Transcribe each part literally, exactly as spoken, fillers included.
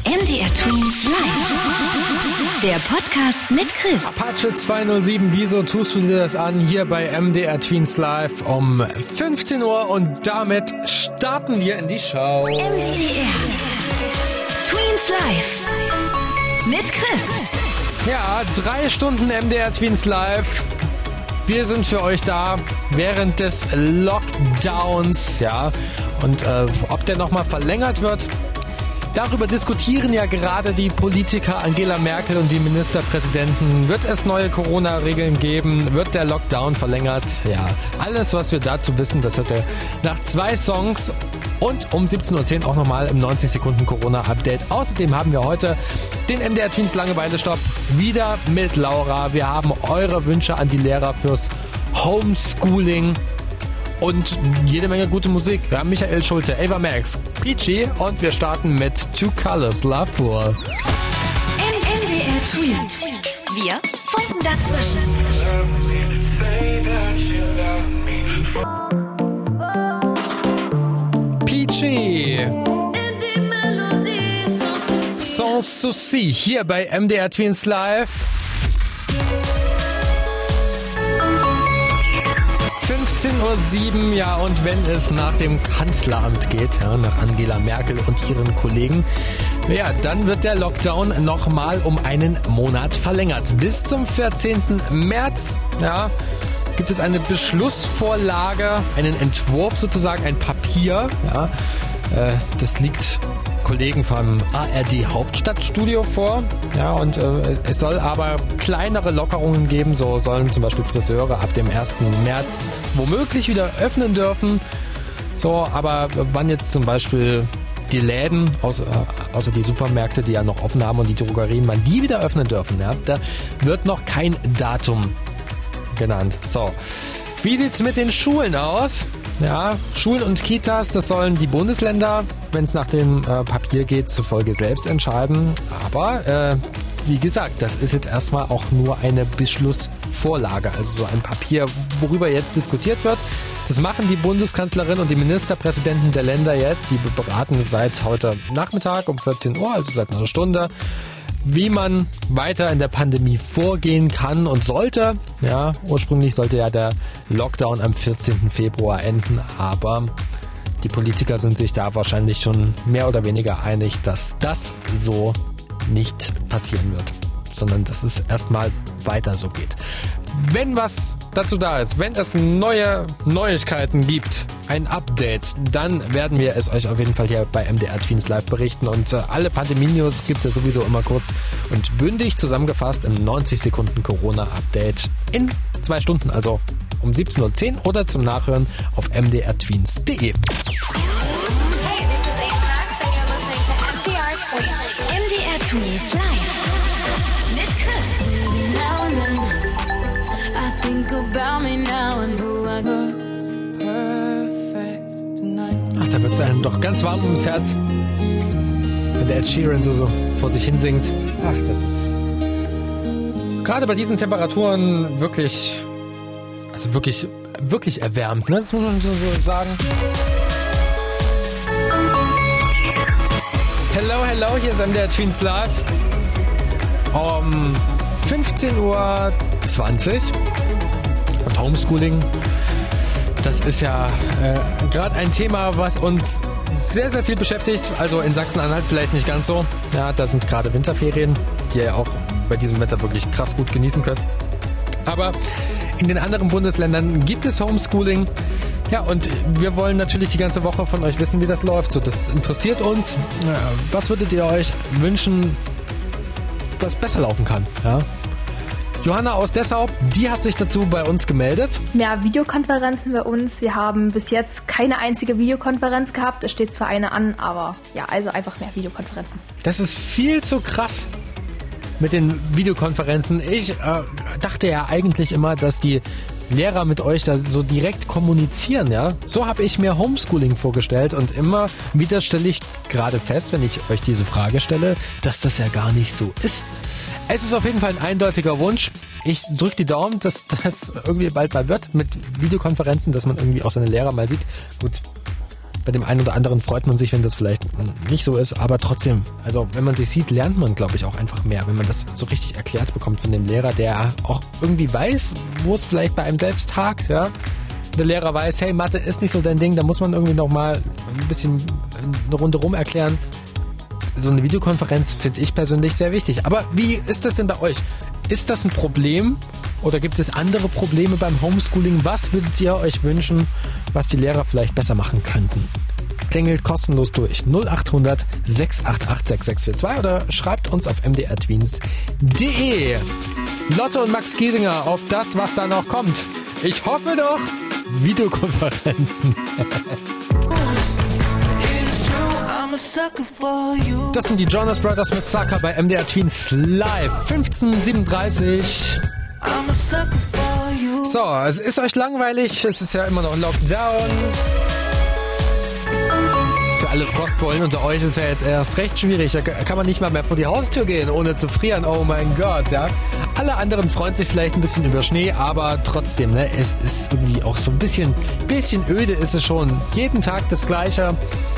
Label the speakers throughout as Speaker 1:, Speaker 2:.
Speaker 1: M D R Twins Live. Der Podcast mit Chris.
Speaker 2: Apache zweihundertsieben, wieso tust du dir das an? Hier bei M D R Twins Live um fünfzehn Uhr und damit starten wir in die Show.
Speaker 1: M D R Twins Live mit Chris.
Speaker 2: Ja, drei Stunden M D R Twins Live. Wir sind für euch da während des Lockdowns, ja. Und äh, ob der nochmal verlängert wird, darüber diskutieren ja gerade die Politiker Angela Merkel und die Ministerpräsidenten. Wird es neue Corona-Regeln geben? Wird der Lockdown verlängert? Ja, alles, was wir dazu wissen, das hört ihr nach zwei Songs und um siebzehn Uhr zehn auch nochmal im neunzig Sekunden Corona-Update. Außerdem haben wir heute den M D R Twins Langeweile-Stopp wieder mit Laura. Wir haben eure Wünsche an die Lehrer fürs Homeschooling und jede Menge gute Musik. Wir haben Michael Schulte, Ava Max, Peachy und wir starten mit Two Colors Love for.
Speaker 1: M D R Twins. Wir funken dazwischen.
Speaker 2: Peachy. Sans Souci hier bei M D R Twins Live. fünfzehn Uhr sieben, ja, und wenn es nach dem Kanzleramt geht, ja, nach Angela Merkel und ihren Kollegen, ja, dann wird der Lockdown nochmal um einen Monat verlängert. Bis zum vierzehnten März, ja, gibt es eine Beschlussvorlage, einen Entwurf sozusagen, ein Papier, ja, äh, das liegt Kollegen vom A R D Hauptstadtstudio vor. Ja, und äh, es soll aber kleinere Lockerungen geben. So sollen zum Beispiel Friseure ab dem ersten März womöglich wieder öffnen dürfen. So, aber wann jetzt zum Beispiel die Läden, außer, außer die Supermärkte, die ja noch offen haben, und die Drogerien, wann die wieder öffnen dürfen, ja, da wird noch kein Datum genannt. So, wie sieht's mit den Schulen aus? Ja, Schulen und Kitas, das sollen die Bundesländer, wenn es nach dem äh, Papier geht, zufolge selbst entscheiden. Aber, äh, wie gesagt, das ist jetzt erstmal auch nur eine Beschlussvorlage, also so ein Papier, worüber jetzt diskutiert wird. Das machen die Bundeskanzlerin und die Ministerpräsidenten der Länder jetzt. Die beraten seit heute Nachmittag um vierzehn Uhr, also seit einer Stunde, wie man weiter in der Pandemie vorgehen kann und sollte. Ja, ursprünglich sollte ja der Lockdown am vierzehnten Februar enden, aber die Politiker sind sich da wahrscheinlich schon mehr oder weniger einig, dass das so nicht passieren wird, sondern dass es erstmal weiter so geht. Wenn was dazu da ist, wenn es neue Neuigkeiten gibt, ein Update, dann werden wir es euch auf jeden Fall hier bei M D R Twins Live berichten. Und äh, alle Pandemie-News gibt es ja sowieso immer kurz und bündig zusammengefasst im neunzig Sekunden Corona-Update in zwei Stunden, also um siebzehn Uhr zehn oder zum Nachhören auf m d r twins punkt d e.
Speaker 1: Hey, this is Ava Max and you're listening to M D R Twins. M D R Twins Live mit Chris.
Speaker 3: I think about me now and who I perfect tonight.
Speaker 2: Ach, da wird es einem doch ganz warm ums Herz, wenn der Ed Sheeran so, so vor sich hin singt. Ach, das ist gerade bei diesen Temperaturen wirklich, also wirklich, wirklich erwärmt, ne? Das muss man so, so sagen. Hello, hello, hier ist M D R Twins Live. Um fünfzehn Uhr zwanzig und Homeschooling, das ist ja äh, gerade ein Thema, was uns sehr, sehr viel beschäftigt. Also in Sachsen-Anhalt vielleicht nicht ganz so. Ja, da sind gerade Winterferien, die ihr auch bei diesem Wetter wirklich krass gut genießen könnt. Aber in den anderen Bundesländern gibt es Homeschooling. Ja, und wir wollen natürlich die ganze Woche von euch wissen, wie das läuft. So, das interessiert uns. Was würdet ihr euch wünschen, was besser laufen kann? Ja? Johanna aus Dessau, die hat sich dazu bei uns gemeldet.
Speaker 4: Mehr Videokonferenzen bei uns. Wir haben bis jetzt keine einzige Videokonferenz gehabt. Es steht zwar eine an, aber ja, also einfach mehr Videokonferenzen.
Speaker 2: Das ist viel zu krass mit den Videokonferenzen. Ich äh, dachte ja eigentlich immer, dass die Lehrer mit euch da so direkt kommunizieren, ja. So habe ich mir Homeschooling vorgestellt und immer wieder stelle ich gerade fest, wenn ich euch diese Frage stelle, dass das ja gar nicht so ist. Es ist auf jeden Fall ein eindeutiger Wunsch. Ich drücke die Daumen, dass das irgendwie bald mal wird mit Videokonferenzen, dass man irgendwie auch seine Lehrer mal sieht. Gut, Bei dem einen oder anderen freut man sich, wenn das vielleicht nicht so ist, aber trotzdem, also wenn man sich sieht, lernt man, glaube ich, auch einfach mehr, wenn man das so richtig erklärt bekommt von dem Lehrer, der auch irgendwie weiß, wo es vielleicht bei einem selbst hakt, ja. Der Lehrer weiß, hey, Mathe ist nicht so dein Ding, da muss man irgendwie nochmal ein bisschen eine Runde rum erklären. So eine Videokonferenz finde ich persönlich sehr wichtig. Aber wie ist das denn bei euch? Ist das ein Problem oder gibt es andere Probleme beim Homeschooling? Was würdet ihr euch wünschen, was die Lehrer vielleicht besser machen könnten? Klingelt kostenlos durch null acht hundert sechs acht acht sechs sechs vier zwei oder schreibt uns auf m d r tweens punkt d e. Lotte und Max Giesinger auf das, was da noch kommt. Ich hoffe doch, Videokonferenzen. Das sind die Jonas Brothers mit Sucker bei M D R Tweens Live. fünfzehn siebenunddreißig. So, es ist euch langweilig. Es ist ja immer noch Lockdown. Für alle Frostbeulen unter euch ist ja jetzt erst recht schwierig. Da kann man nicht mal mehr vor die Haustür gehen, ohne zu frieren. Oh mein Gott, ja. Alle anderen freuen sich vielleicht ein bisschen über Schnee, aber trotzdem, ne, es ist irgendwie auch so ein bisschen, bisschen öde ist es schon. Jeden Tag das Gleiche.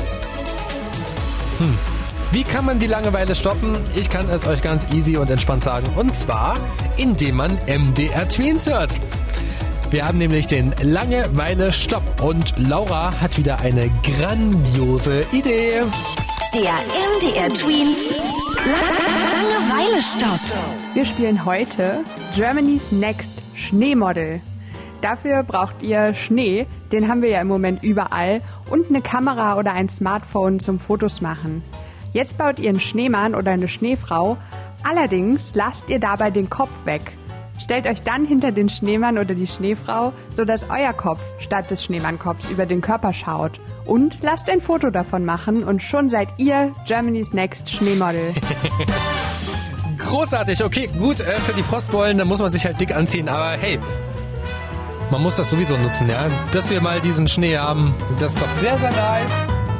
Speaker 2: Hm. Wie kann man die Langeweile stoppen? Ich kann es euch ganz easy und entspannt sagen. Und zwar, indem man M D R Tweens hört. Wir haben nämlich den Langeweile-Stopp. Und Laura hat wieder eine grandiose Idee.
Speaker 5: Der M D R Tweens Langeweile-Stopp.
Speaker 6: Wir spielen heute Germany's Next Schneemodel. Dafür braucht ihr Schnee, den haben wir ja im Moment überall, und eine Kamera oder ein Smartphone zum Fotos machen. Jetzt baut ihr einen Schneemann oder eine Schneefrau, allerdings lasst ihr dabei den Kopf weg. Stellt euch dann hinter den Schneemann oder die Schneefrau, sodass euer Kopf statt des Schneemannkopfs über den Körper schaut. Und lasst ein Foto davon machen und schon seid ihr Germany's Next Schneemodel.
Speaker 2: Großartig, okay, gut, äh, für die Frostbeulen, da muss man sich halt dick anziehen, aber hey, man muss das sowieso nutzen, ja. Dass wir mal diesen Schnee haben, das ist doch sehr, sehr nice.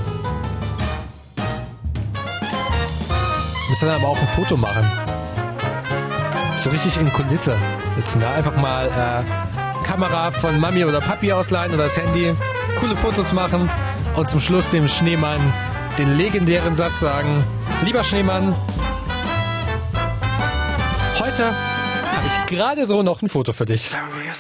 Speaker 2: Müsst dann aber auch ein Foto machen. So richtig in Kulisse sitzen. Da einfach mal äh, Kamera von Mami oder Papi ausleihen oder das Handy, coole Fotos machen und zum Schluss dem Schneemann den legendären Satz sagen: Lieber Schneemann, heute habe ich gerade so noch ein Foto für dich.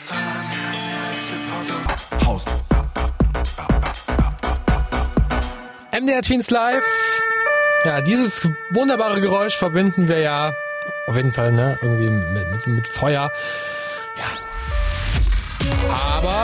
Speaker 2: M D R Tweens Live. Ja, dieses wunderbare Geräusch verbinden wir ja auf jeden Fall, ne, irgendwie mit, mit, mit Feuer. Ja. Aber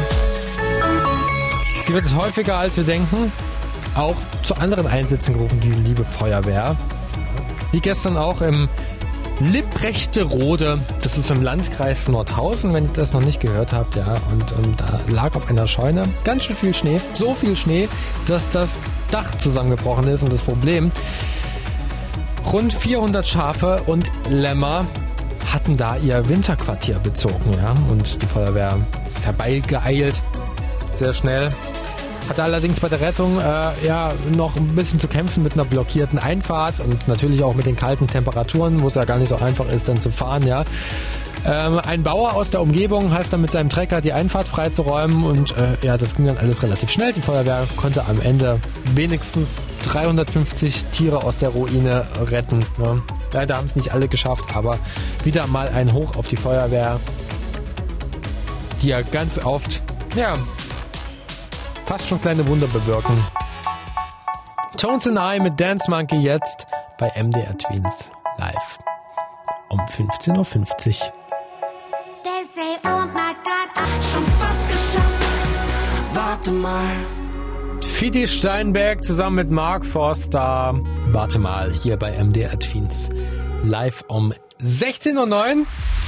Speaker 2: sie wird häufiger, als wir denken, auch zu anderen Einsätzen gerufen, diese liebe Feuerwehr. Wie gestern auch im Lipprechterode, das ist im Landkreis Nordhausen, wenn ihr das noch nicht gehört habt, ja, und, und da lag auf einer Scheune ganz schön viel Schnee, so viel Schnee, dass das Dach zusammengebrochen ist. Und das Problem, rund vierhundert Schafe und Lämmer hatten da ihr Winterquartier bezogen, ja, und die Feuerwehr ist herbeigeeilt, sehr schnell. Hatte allerdings bei der Rettung äh, ja noch ein bisschen zu kämpfen mit einer blockierten Einfahrt und natürlich auch mit den kalten Temperaturen, wo es ja gar nicht so einfach ist, dann zu fahren, ja. Ähm, ein Bauer aus der Umgebung half dann mit seinem Trecker die Einfahrt freizuräumen und äh, ja, das ging dann alles relativ schnell. Die Feuerwehr konnte am Ende wenigstens dreihundertfünfzig Tiere aus der Ruine retten. Ne? Leider haben es nicht alle geschafft, aber wieder mal ein Hoch auf die Feuerwehr, die ja ganz oft, ja, fast schon kleine Wunder bewirken. Tones and I mit Dance Monkey jetzt bei M D R Tweens Live um fünfzehn Uhr fünfzig.
Speaker 3: They say, oh my God, schon fast geschafft. Warte mal.
Speaker 2: Fidi Steinberg zusammen mit Mark Forster. Warte mal, hier bei M D R Tweens Live um sechzehn Uhr neun.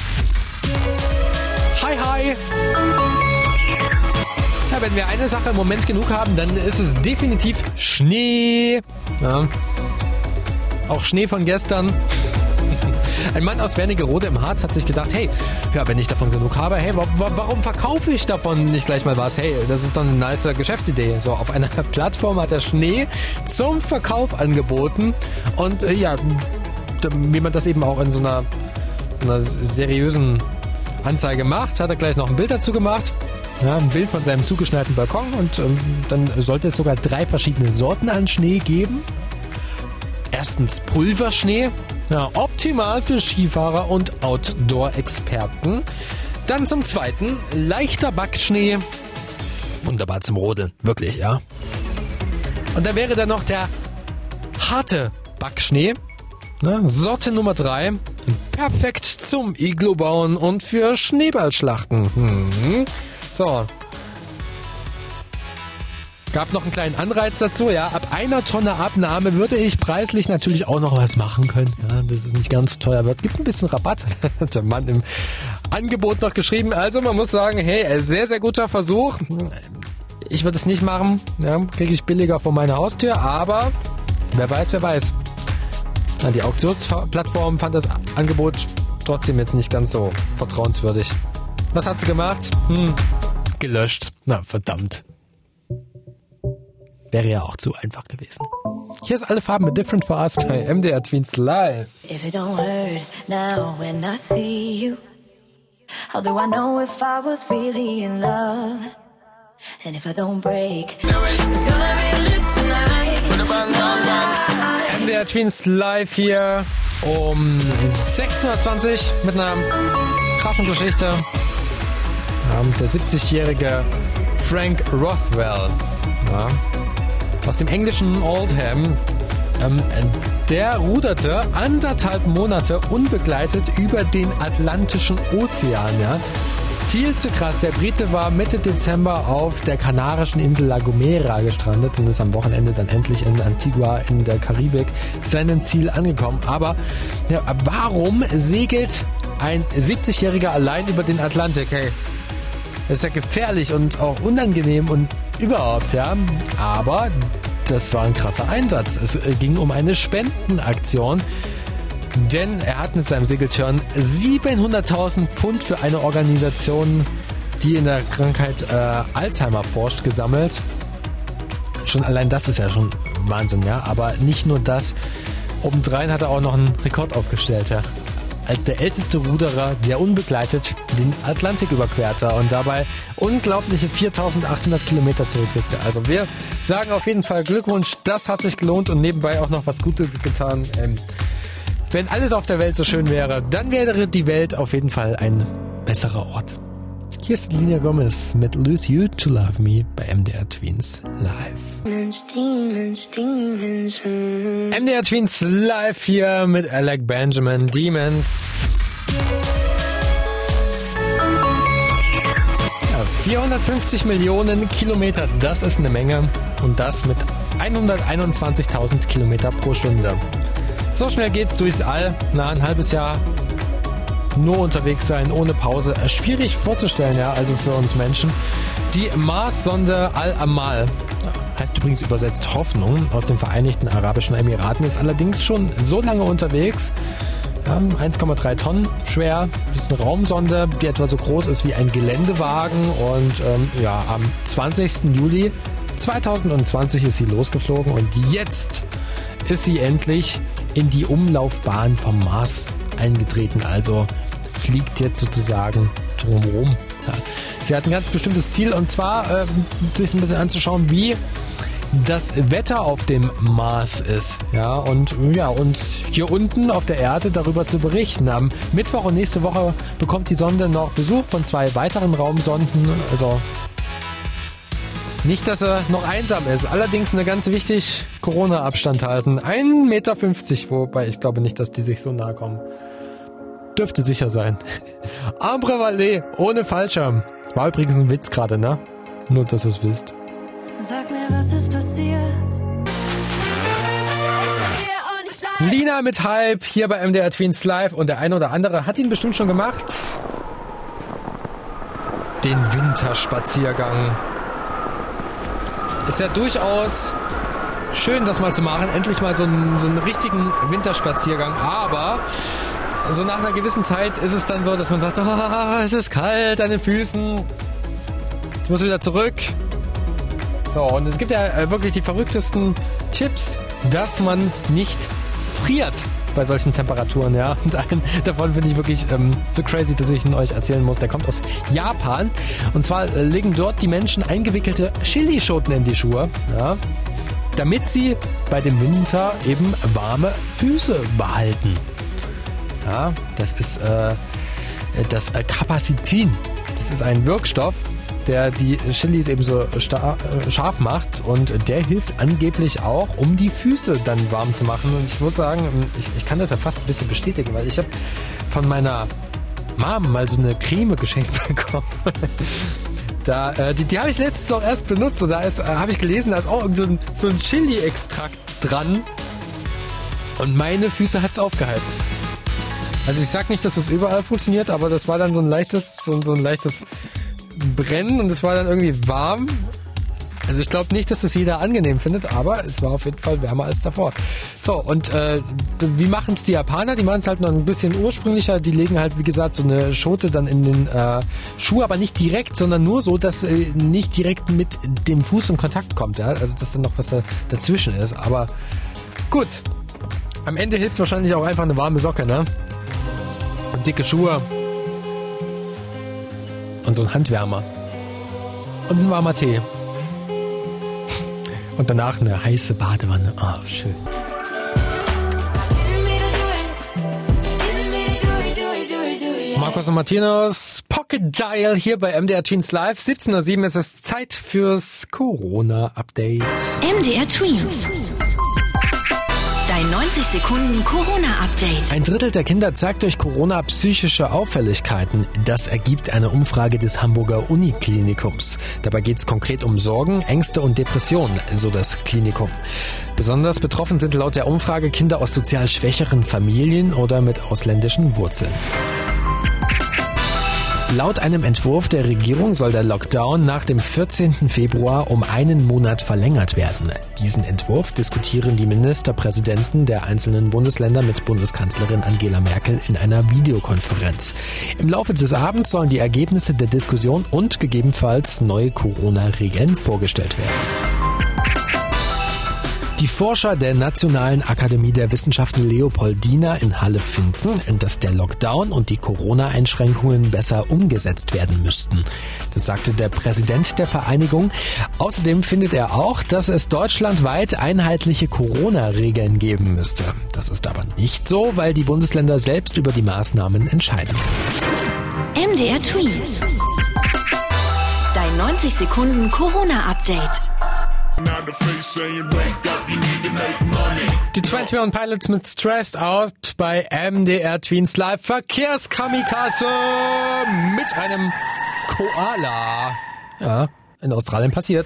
Speaker 2: Hi, hi. Ja, wenn wir eine Sache im Moment genug haben, dann ist es definitiv Schnee. Ja. Auch Schnee von gestern. Ein Mann aus Wernigerode im Harz hat sich gedacht, hey, ja, wenn ich davon genug habe, hey, wa- wa- warum verkaufe ich davon nicht gleich mal was? Hey, das ist doch eine nice Geschäftsidee. So, auf einer Plattform hat er Schnee zum Verkauf angeboten. Und äh, ja, wie man das eben auch in so einer, so einer seriösen Anzeige macht, hat er gleich noch ein Bild dazu gemacht. Ja, ein Bild von seinem zugeschneiten Balkon und ähm, dann sollte es sogar drei verschiedene Sorten an Schnee geben. Erstens Pulverschnee, ja, optimal für Skifahrer und Outdoor-Experten. Dann zum Zweiten leichter Backschnee, wunderbar zum Rodeln, wirklich, ja. Und dann wäre dann noch der harte Backschnee, ne, Sorte Nummer drei, perfekt zum Iglu bauen und für Schneeballschlachten. Hm. So. Gab noch einen kleinen Anreiz dazu, ja. Ab einer Tonne Abnahme würde ich preislich natürlich auch noch was machen können. Ja, dass es nicht ganz teuer wird. Gibt ein bisschen Rabatt. Hat der Mann im Angebot noch geschrieben. Also man muss sagen, hey, sehr, sehr guter Versuch. Ich würde es nicht machen. Ja, kriege ich billiger vor meiner Haustür, aber wer weiß, wer weiß. Ja, die Auktionsplattform fand das Angebot trotzdem jetzt nicht ganz so vertrauenswürdig. Was hat sie gemacht? Hm, gelöscht. Na, verdammt. Wäre ja auch zu einfach gewesen. Hier ist Alle Farben mit Different for Us bei M D R Tweens Live.
Speaker 7: If it don't hurt now when I see you, how do I know if I was really in love? And if I don't break, it's gonna be lit tonight.
Speaker 2: M D R Tweens Live hier um sechzehn Uhr zwanzig mit einer krassen Geschichte. Der siebzigjährige Frank Rothwell, ja, aus dem englischen Oldham, ähm, der ruderte anderthalb Monate unbegleitet über den Atlantischen Ozean. Ja. Viel zu krass. Der Brite war Mitte Dezember auf der kanarischen Insel La Gomera gestrandet und ist am Wochenende dann endlich in Antigua in der Karibik seinem Ziel angekommen. Aber ja, warum segelt ein siebzigjähriger allein über den Atlantik? Hey, das ist ja gefährlich und auch unangenehm und überhaupt, ja. Aber das war ein krasser Einsatz. Es ging um eine Spendenaktion, denn er hat mit seinem Segeltörn siebenhunderttausend Pfund für eine Organisation, die in der Krankheit äh, Alzheimer forscht, gesammelt. Schon allein das ist ja schon Wahnsinn, ja. Aber nicht nur das. Obendrein hat er auch noch einen Rekord aufgestellt, ja. Als der älteste Ruderer, der unbegleitet den Atlantik überquerte und dabei unglaubliche viertausendachthundert Kilometer zurücklegte. Also wir sagen auf jeden Fall Glückwunsch, das hat sich gelohnt und nebenbei auch noch was Gutes getan. Ähm, wenn alles auf der Welt so schön wäre, dann wäre die Welt auf jeden Fall ein besserer Ort. Hier ist Selena Gomez mit Lose You to Love Me bei M D R Tweens Live. M D R Tweens Live hier mit Alec Benjamin, Demons. Ja, vierhundertfünfzig Millionen Kilometer, das ist eine Menge. Und das mit hunderteinundzwanzigtausend Kilometer pro Stunde. So schnell geht's durchs All. Na, ein halbes Jahr nur unterwegs sein, ohne Pause. Schwierig vorzustellen, ja, also für uns Menschen. Die Mars-Sonde Al-Amal, heißt übrigens übersetzt Hoffnung, aus den Vereinigten Arabischen Emiraten, ist allerdings schon so lange unterwegs. Ja, eins Komma drei Tonnen schwer. Das ist eine Raumsonde, die etwa so groß ist wie ein Geländewagen. Und ähm, ja, am zwanzigsten Juli zweitausendzwanzig ist sie losgeflogen und jetzt ist sie endlich in die Umlaufbahn vom Mars eingetreten, also fliegt jetzt sozusagen drumherum. Ja. Sie hat ein ganz bestimmtes Ziel und zwar äh, sich ein bisschen anzuschauen, wie das Wetter auf dem Mars ist. Ja, und ja, uns hier unten auf der Erde darüber zu berichten. Am Mittwoch und nächste Woche bekommt die Sonde noch Besuch von zwei weiteren Raumsonden. Also nicht, dass er noch einsam ist. Allerdings eine ganz wichtig, Corona-Abstand halten. ein Meter fünfzig, wobei ich glaube nicht, dass die sich so nahe kommen. Dürfte sicher sein. Ambre Vallée, ohne Fallschirm. War übrigens ein Witz gerade, ne? Nur, dass ihr es wisst.
Speaker 7: Sag mir, was ist passiert?
Speaker 2: Lina mit Hype, hier bei M D R Tweens Live. Und der eine oder andere hat ihn bestimmt schon gemacht. Den Winterspaziergang. Ist ja durchaus schön, das mal zu machen. Endlich mal so einen, so einen richtigen Winterspaziergang. Aber so nach einer gewissen Zeit ist es dann so, dass man sagt, oh, es ist kalt an den Füßen. Ich muss wieder zurück. So, und es gibt ja wirklich die verrücktesten Tipps, dass man nicht friert bei solchen Temperaturen, ja. Und einen davon finde ich wirklich ähm, so crazy, dass ich ihn euch erzählen muss. Der kommt aus Japan. Und zwar äh, legen dort die Menschen eingewickelte Chilischoten in die Schuhe, ja, damit sie bei dem Winter eben warme Füße behalten. Ja, das ist äh, das äh, Capsaicin. Das ist ein Wirkstoff, der die Chilis eben so star- äh, scharf macht, und der hilft angeblich auch, um die Füße dann warm zu machen. Und ich muss sagen, ich, ich kann das ja fast ein bisschen bestätigen, weil ich habe von meiner Mom mal so eine Creme geschenkt bekommen. Da, äh, die die habe ich letztens auch erst benutzt, und da ist, äh, habe ich gelesen, da ist auch so ein, so ein Chili-Extrakt dran, und meine Füße hat es aufgeheizt. Also ich sag nicht, dass das überall funktioniert, aber das war dann so ein leichtes, so, so ein leichtes Brennen, und es war dann irgendwie warm. Also ich glaube nicht, dass das jeder angenehm findet, aber es war auf jeden Fall wärmer als davor. So, und äh, wie machen es die Japaner? Die machen es halt noch ein bisschen ursprünglicher. Die legen halt, wie gesagt, so eine Schote dann in den äh, Schuh, aber nicht direkt, sondern nur so, dass äh, nicht direkt mit dem Fuß in Kontakt kommt. Ja? Also dass dann noch was da, dazwischen ist. Aber gut, am Ende hilft wahrscheinlich auch einfach eine warme Socke, ne? Und dicke Schuhe. Und so ein Handwärmer. Und ein warmer Tee. Und danach eine heiße Badewanne. Ah, oh, schön. Markus und Martinos Pocket Dial hier bei M D R Tweens Live. siebzehn Uhr sieben ist es Zeit fürs Corona-Update.
Speaker 5: M D R Tweens. Dein neunzig Sekunden Corona-Update.
Speaker 2: Ein Drittel der Kinder zeigt durch Corona psychische Auffälligkeiten. Das ergibt eine Umfrage des Hamburger Uniklinikums. Dabei geht es konkret um Sorgen, Ängste und Depressionen, so das Klinikum. Besonders betroffen sind laut der Umfrage Kinder aus sozial schwächeren Familien oder mit ausländischen Wurzeln. Laut einem Entwurf der Regierung soll der Lockdown nach dem vierzehnten Februar um einen Monat verlängert werden. Diesen Entwurf diskutieren die Ministerpräsidenten der einzelnen Bundesländer mit Bundeskanzlerin Angela Merkel in einer Videokonferenz. Im Laufe des Abends sollen die Ergebnisse der Diskussion und gegebenenfalls neue Corona-Regeln vorgestellt werden. Die Forscher der Nationalen Akademie der Wissenschaften Leopoldina in Halle finden, dass der Lockdown und die Corona-Einschränkungen besser umgesetzt werden müssten. Das sagte der Präsident der Vereinigung. Außerdem findet er auch, dass es deutschlandweit einheitliche Corona-Regeln geben müsste. Das ist aber nicht so, weil die Bundesländer selbst über die Maßnahmen entscheiden.
Speaker 5: M D R Tweens. Dein neunzig Sekunden Corona-Update.
Speaker 2: Die einundzwanzig Pilots mit Stressed Out bei M D R Tweens Live. Verkehrskamikaze mit einem Koala. Ja, in Australien passiert.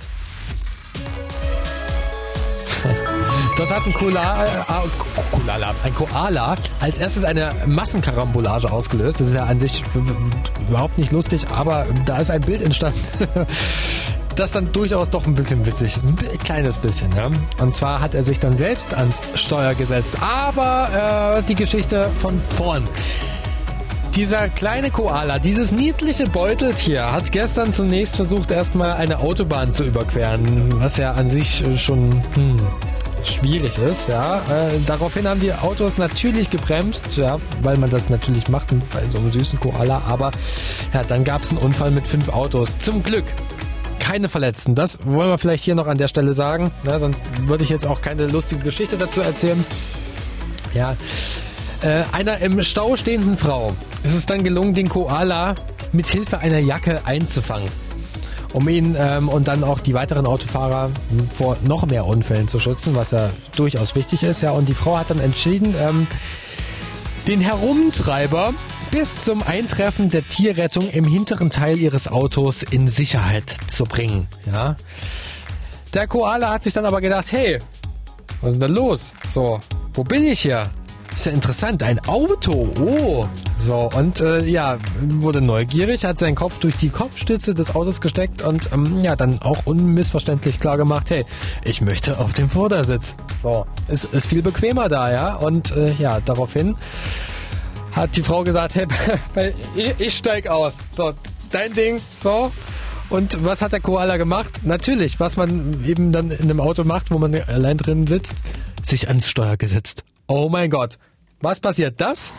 Speaker 2: Dort hat ein Koala, äh, Koala, ein Koala als erstes eine Massenkarambolage ausgelöst. Das ist ja an sich überhaupt nicht lustig, aber da ist ein Bild entstanden, das dann durchaus doch ein bisschen witzig ist. Ein kleines bisschen, ja. Und zwar hat er sich dann selbst ans Steuer gesetzt. Aber äh, die Geschichte von vorn. Dieser kleine Koala, dieses niedliche Beuteltier, hat gestern zunächst versucht, erstmal eine Autobahn zu überqueren, was ja an sich schon hm, schwierig ist, ja. Äh, daraufhin haben die Autos natürlich gebremst, ja, weil man das natürlich macht bei so einem süßen Koala. Aber ja, dann gab es einen Unfall mit fünf Autos. Zum Glück keine Verletzten. Das wollen wir vielleicht hier noch an der Stelle sagen. Ne, sonst würde ich jetzt auch keine lustige Geschichte dazu erzählen. Ja, äh, einer im Stau stehenden Frau ist es dann gelungen, den Koala mit Hilfe einer Jacke einzufangen, um ihn ähm, und dann auch die weiteren Autofahrer vor noch mehr Unfällen zu schützen, was ja durchaus wichtig ist. Ja, und die Frau hat dann entschieden, ähm, den Herumtreiber bis zum Eintreffen der Tierrettung im hinteren Teil ihres Autos in Sicherheit zu bringen. Ja. Der Koala hat sich dann aber gedacht, hey, was ist denn da los? So, wo bin ich hier? Ist ja interessant, ein Auto. Oh, so, und äh, ja, wurde neugierig, hat seinen Kopf durch die Kopfstütze des Autos gesteckt und ähm, ja, dann auch unmissverständlich klar gemacht, hey, ich möchte auf dem Vordersitz. So, ist, ist viel bequemer da, ja, und äh, ja, daraufhin hat die Frau gesagt, hey, ich, ich steig aus. So, dein Ding, so. Und was hat der Koala gemacht? Natürlich, was man eben dann in einem Auto macht, wo man allein drin sitzt, sich ans Steuer gesetzt. Oh mein Gott. Was passiert das?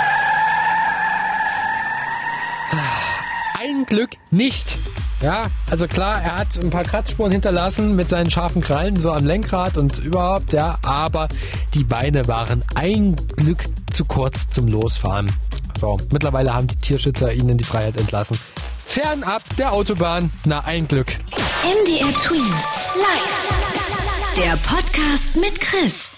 Speaker 2: Ein Glück nicht. Ja, also klar, er hat ein paar Kratzspuren hinterlassen mit seinen scharfen Krallen so am Lenkrad und überhaupt, ja, aber die Beine waren ein Glück zu kurz zum Losfahren. So, mittlerweile haben die Tierschützer ihn in die Freiheit entlassen. Fernab der Autobahn, na ein Glück.
Speaker 5: M D R Twins live. Der Podcast mit Chris.